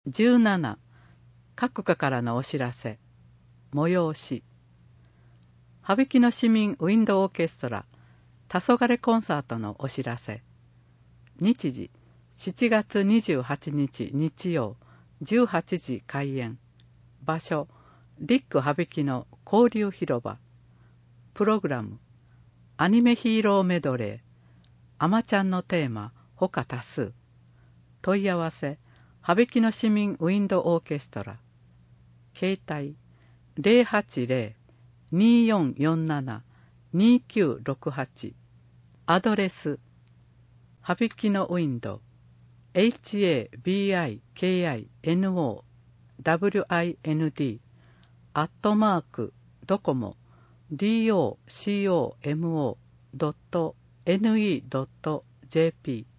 17、各課からのお知らせ、催し。羽曳野市民ウィンドオーケストラ、黄昏コンサートのお知らせ。日時、7月28日日曜、18時開演。場所、リック羽曳野交流広場。プログラム、アニメヒーローメドレー、あまちゃんのテーマ、他多数。問い合わせ、羽曳野市民ウィンドオーケストラ。携帯 080-2447-2968。アドレス、羽曳野ウィンド HABIKINOWIND @docomo docomo.ne.jp